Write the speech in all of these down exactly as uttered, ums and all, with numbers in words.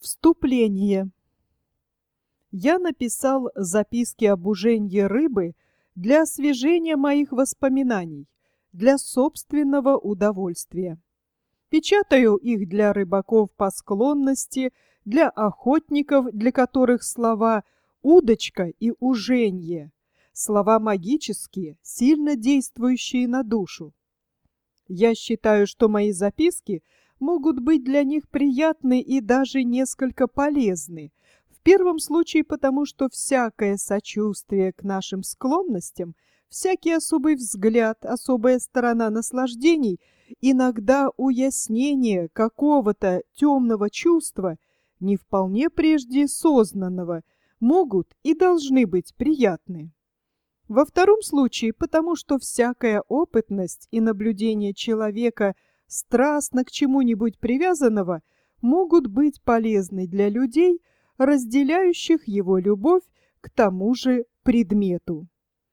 Вступление. Я написал записки об уженье рыбы для освежения моих воспоминаний, для собственного удовольствия. Печатаю их для рыбаков по склонности, для охотников, для которых слова «удочка» и «уженье» — слова магические, сильно действующие на душу. Я считаю, что мои записки могут быть для них приятны и даже несколько полезны. В первом случае потому, что всякое сочувствие к нашим склонностям, всякий особый взгляд, особая сторона наслаждений, иногда уяснение какого-то темного чувства, не вполне прежде сознанного, могут и должны быть приятны. Во втором случае потому, что всякая опытность и наблюдение человека страстно к чему-нибудь привязанного могут быть полезны для людей, разделяющих его любовь к тому же предмету.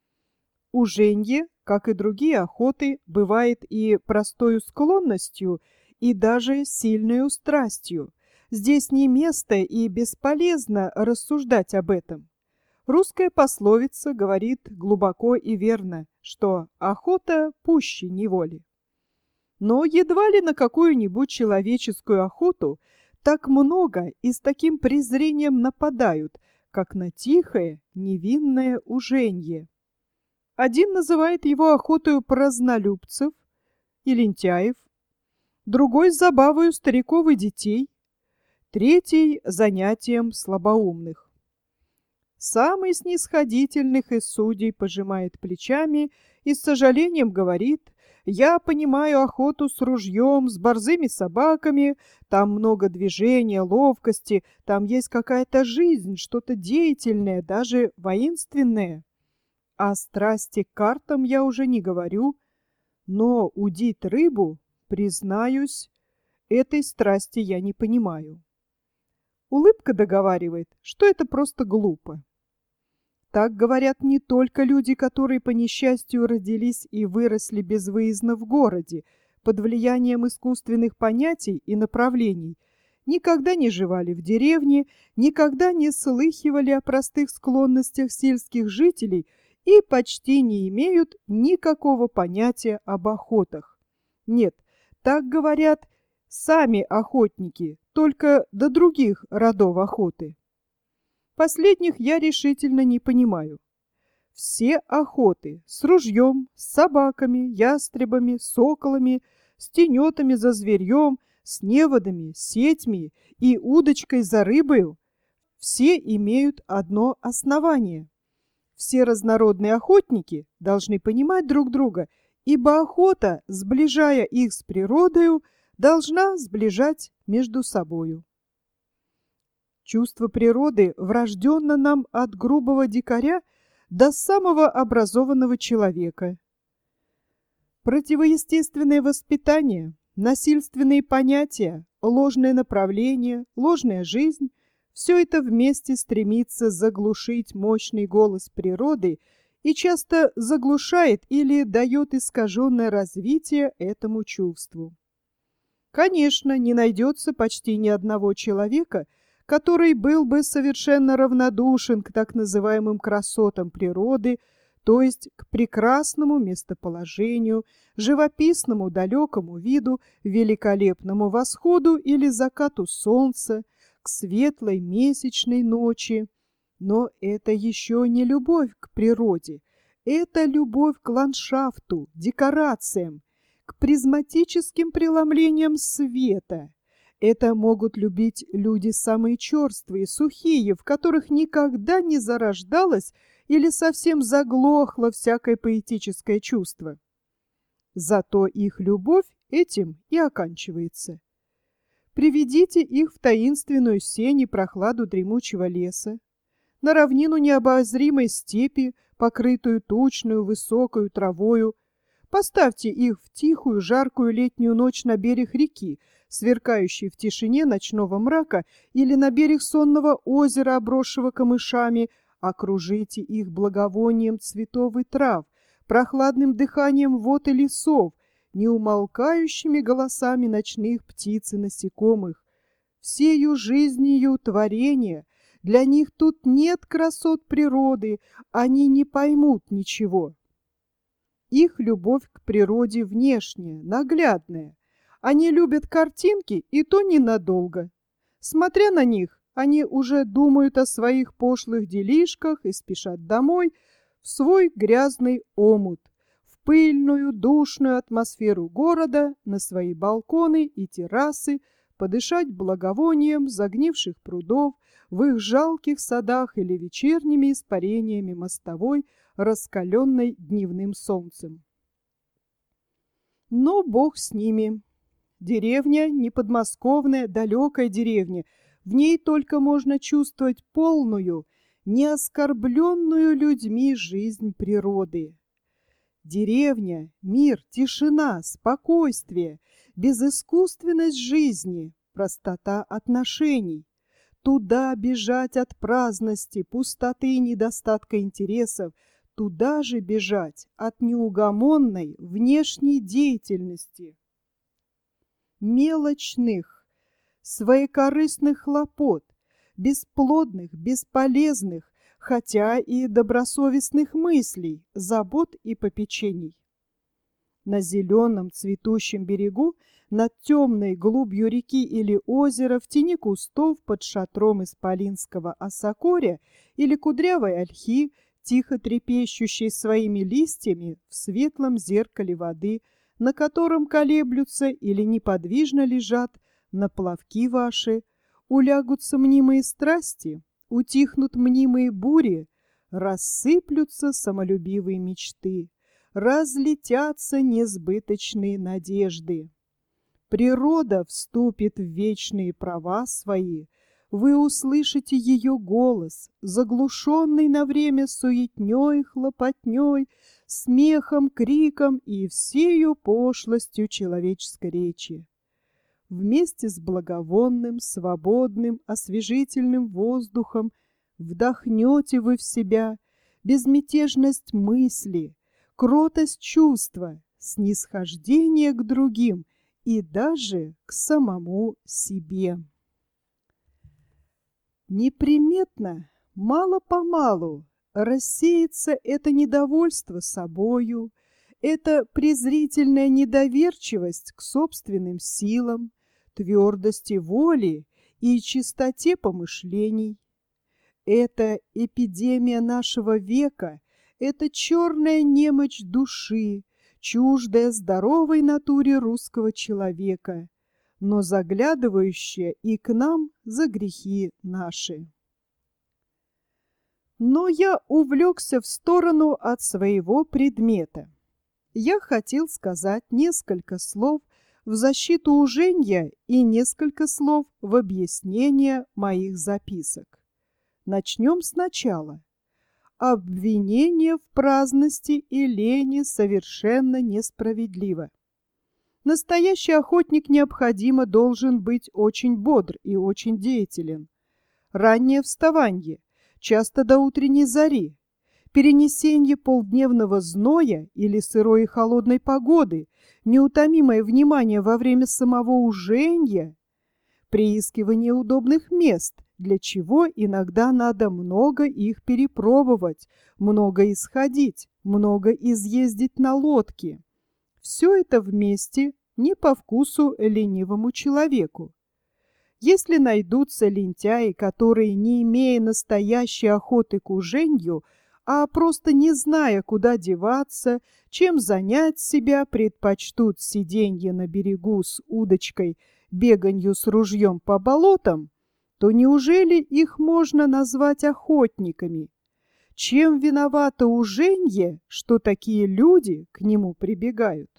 Уженье, как и другие охоты, бывает и простою склонностью, и даже сильною страстью. Здесь не место и бесполезно рассуждать об этом. Русская пословица говорит глубоко и верно, что охота пуще неволи. Но едва ли на какую-нибудь человеческую охоту так много и с таким презрением нападают, как на тихое, невинное уженье. Один называет его охотою празднолюбцев и лентяев, другой — забавою стариков и детей, третий — занятием слабоумных. Самый снисходительных из судей пожимает плечами и с сожалением говорит: «Я понимаю охоту с ружьем, с борзыми собаками, там много движения, ловкости, там есть какая-то жизнь, что-то деятельное, даже воинственное. О страсти к картам я уже не говорю, но удить рыбу, признаюсь, этой страсти я не понимаю». Улыбка договаривает, что это просто глупо. Так говорят не только люди, которые по несчастью родились и выросли безвыездно в городе, под влиянием искусственных понятий и направлений, никогда не живали в деревне, никогда не слыхивали о простых склонностях сельских жителей и почти не имеют никакого понятия об охотах. Нет, так говорят сами охотники, только до других родов охоты. Последних я решительно не понимаю. Все охоты с ружьем, с собаками, ястребами, соколами, с тенетами за зверьем, с неводами, сетьми и удочкой за рыбою, все имеют одно основание. Все разнородные охотники должны понимать друг друга, ибо охота, сближая их с природою, должна сближать между собою. Чувство природы врожденно нам от грубого дикаря до самого образованного человека. Противоестественное воспитание, насильственные понятия, ложное направление, ложная жизнь — все это вместе стремится заглушить мощный голос природы и часто заглушает или дает искаженное развитие этому чувству. Конечно, не найдется почти ни одного человека, который был бы совершенно равнодушен к так называемым красотам природы, то есть к прекрасному местоположению, живописному далекому виду, великолепному восходу или закату солнца, к светлой месячной ночи. Но это еще не любовь к природе, это любовь к ландшафту, декорациям, к призматическим преломлениям света. Это могут любить люди самые черствые, сухие, в которых никогда не зарождалось или совсем заглохло всякое поэтическое чувство. Зато их любовь этим и оканчивается. Приведите их в таинственную сень и прохладу дремучего леса, на равнину необозримой степи, покрытую тучную высокою травою. Поставьте их в тихую жаркую летнюю ночь на берег реки, сверкающей в тишине ночного мрака, или на берег сонного озера, обросшего камышами. Окружите их благовонием цветов и трав, прохладным дыханием вод и лесов, неумолкающими голосами ночных птиц и насекомых. всею жизнью творения. Для них тут нет красот природы, они не поймут ничего. Их любовь к природе внешняя, наглядная. Они любят картинки, и то ненадолго. Смотря на них, они уже думают о своих пошлых делишках и спешат домой в свой грязный омут, в пыльную, душную атмосферу города, на свои балконы и террасы, подышать благовонием загнивших прудов, в их жалких садах или вечерними испарениями мостовой, раскаленной дневным солнцем. Но Бог с ними. Деревня не подмосковная, далекая деревня. В ней только можно чувствовать полную, не оскорбленную людьми жизнь природы. Деревня, мир, тишина, спокойствие, безыскусственность жизни, простота отношений. Туда бежать от праздности, пустоты и недостатка интересов, туда же бежать от неугомонной внешней деятельности. Мелочных, своекорыстных хлопот, бесплодных, бесполезных, хотя и добросовестных мыслей, забот и попечений. На зеленом цветущем берегу, над темной глубью реки или озера, в тени кустов под шатром исполинского осокоря или кудрявой ольхи, тихо трепещущей своими листьями в светлом зеркале воды, на котором колеблются или неподвижно лежат наплавки ваши, улягутся мнимые страсти, утихнут мнимые бури, рассыплются самолюбивые мечты, разлетятся несбыточные надежды. Природа вступит в вечные права свои, вы услышите ее голос, заглушенный на время суетней, хлопотней, смехом, криком и всею пошлостью человеческой речи. Вместе с благовонным, свободным, освежительным воздухом вдохнете вы в себя безмятежность мысли, кротость чувства, снисхождение к другим и даже к самому себе. Неприметно, мало-помалу рассеется это недовольство собою, это презрительная недоверчивость к собственным силам, твердости воли и чистоте помышлений. Это эпидемия нашего века, это черная немочь души, чуждая здоровой натуре русского человека, но заглядывающая и к нам за грехи наши. Но я увлекся в сторону от своего предмета. Я хотел сказать несколько слов в защиту Уженья и несколько слов в объяснение моих записок. Начнем сначала. Обвинение в праздности и лени совершенно несправедливо. Настоящий охотник необходимо должен быть очень бодр и очень деятелен. Раннее вставанье, часто до утренней зари, перенесение полдневного зноя или сырой и холодной погоды, неутомимое внимание во время самого уженья, приискивание удобных мест, для чего иногда надо много их перепробовать, много исходить, много изъездить на лодке. Все это вместе не по вкусу ленивому человеку. Если найдутся лентяи, которые, не имея настоящей охоты к уженью, а просто не зная, куда деваться, чем занять себя, предпочтут сиденье на берегу с удочкой, беганью с ружьем по болотам, то неужели их можно назвать охотниками? Чем виновато уженье, что такие люди к нему прибегают?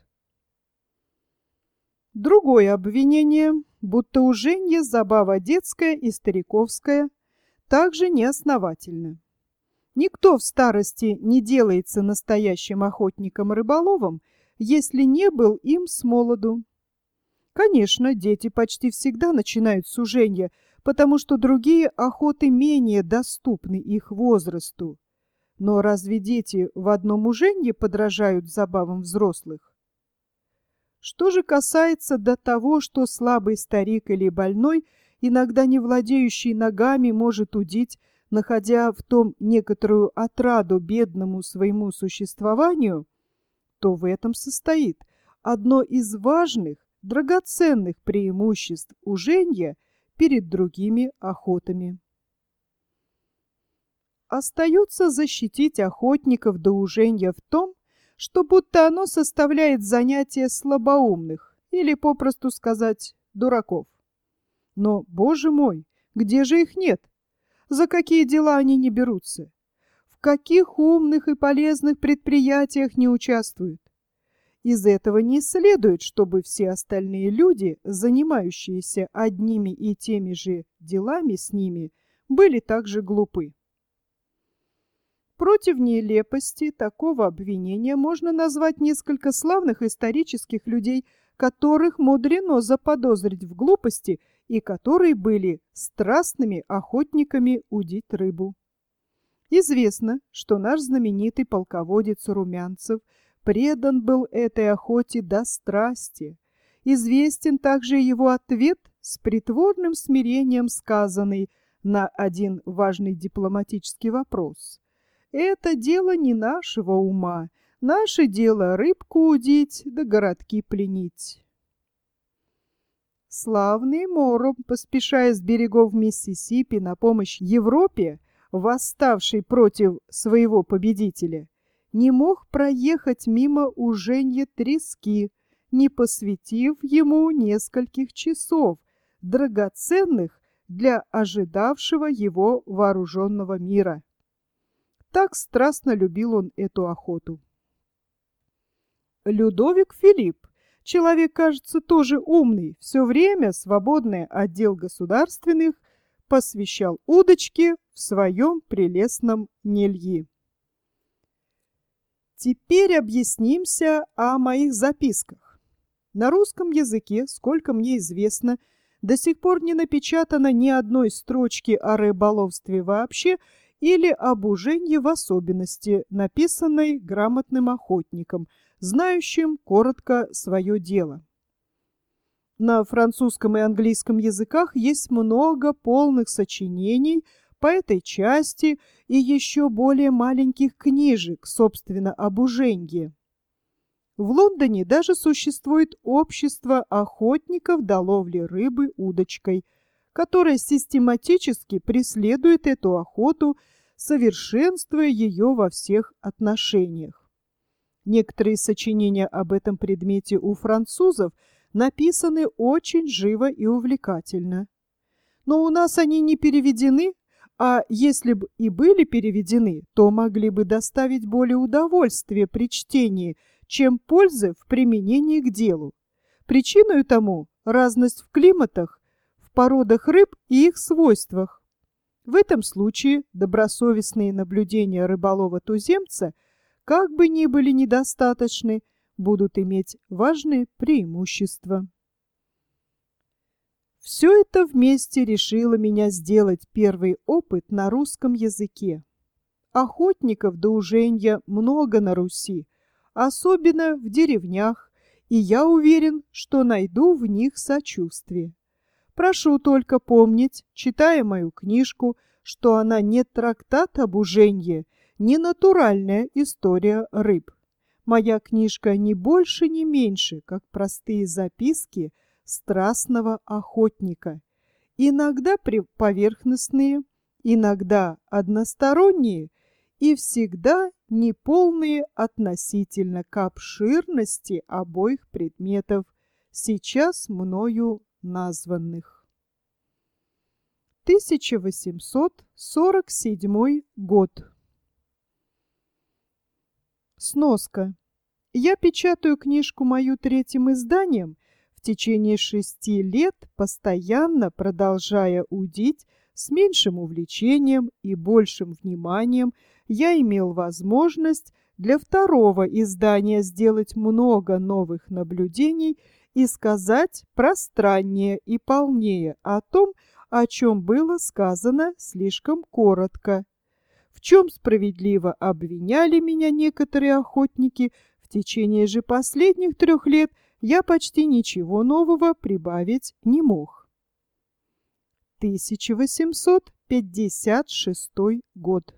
Другое обвинение, будто уженье забава детская и стариковская, также неосновательно. Никто в старости не делается настоящим охотником-рыболовом, если не был им с молоду. Конечно, дети почти всегда начинают с уженья, потому что другие охоты менее доступны их возрасту. Но разве дети в одном уженье подражают забавам взрослых? Что же касается до того, что слабый старик или больной иногда не владеющий ногами может удить, находя в том некоторую отраду бедному своему существованию, то в этом состоит одно из важных, драгоценных преимуществ уженья перед другими охотами. Остается защитить охотников до уженья в том, что будто оно составляет занятие слабоумных, или, попросту сказать, дураков. Но, боже мой, где же их нет? За какие дела они не берутся? В каких умных и полезных предприятиях не участвуют? Из этого не следует, чтобы все остальные люди, занимающиеся одними и теми же делами с ними, были также глупы. Против нелепости такого обвинения можно назвать несколько славных исторических людей, которых мудрено заподозрить в глупости и которые были страстными охотниками удить рыбу. Известно, что наш знаменитый полководец Румянцев предан был этой охоте до страсти. Известен также его ответ с притворным смирением, сказанный на один важный дипломатический вопрос. «Это дело не нашего ума. Наше дело рыбку удить да городки пленить». Славный Моро, поспешая с берегов Миссисипи на помощь Европе, восставшей против своего победителя, не мог проехать мимо уженья трески, не посвятив ему нескольких часов, драгоценных для ожидавшего его вооруженного мира. Так страстно любил он эту охоту. Людовик Филипп, человек, кажется, тоже умный, все время, свободное от дел государственных, посвящал удочке в своем прелестном Нельи. Теперь объяснимся о моих записках. На русском языке, сколько мне известно, до сих пор не напечатано ни одной строчки о рыболовстве вообще или об уженье в особенности, написанной грамотным охотником, знающим коротко свое дело. На французском и английском языках есть много полных сочинений по этой части и еще более маленьких книжек, собственно, об уженье. В Лондоне даже существует общество охотников до ловли рыбы удочкой, которое систематически преследует эту охоту, совершенствуя ее во всех отношениях. Некоторые сочинения об этом предмете у французов написаны очень живо и увлекательно. Но у нас они не переведены, а если бы и были переведены, то могли бы доставить более удовольствия при чтении, чем пользы в применении к делу. Причиной тому разность в климатах, в породах рыб и их свойствах. В этом случае добросовестные наблюдения рыболова-туземца, как бы ни были недостаточны, будут иметь важные преимущества. Все это вместе решило меня сделать первый опыт на русском языке. Охотников до уженья много на Руси, особенно в деревнях, и я уверен, что найду в них сочувствие. Прошу только помнить, читая мою книжку, что она не трактат об уженье, не натуральная история рыб. Моя книжка не больше, не меньше, как простые записки страстного охотника, иногда поверхностные, иногда односторонние и всегда неполные относительно к обширности обоих предметов, сейчас мною названных. тысяча восемьсот сорок седьмой год. Сноска. Я печатаю книжку мою третьим изданием, в течение шести лет, постоянно продолжая удить, с меньшим увлечением и большим вниманием, я имел возможность для второго издания сделать много новых наблюдений и сказать пространнее и полнее о том, о чем было сказано слишком коротко. В чем справедливо обвиняли меня некоторые охотники, в течение же последних трех лет я почти ничего нового прибавить не мог. тысяча восемьсот пятьдесят шестой год.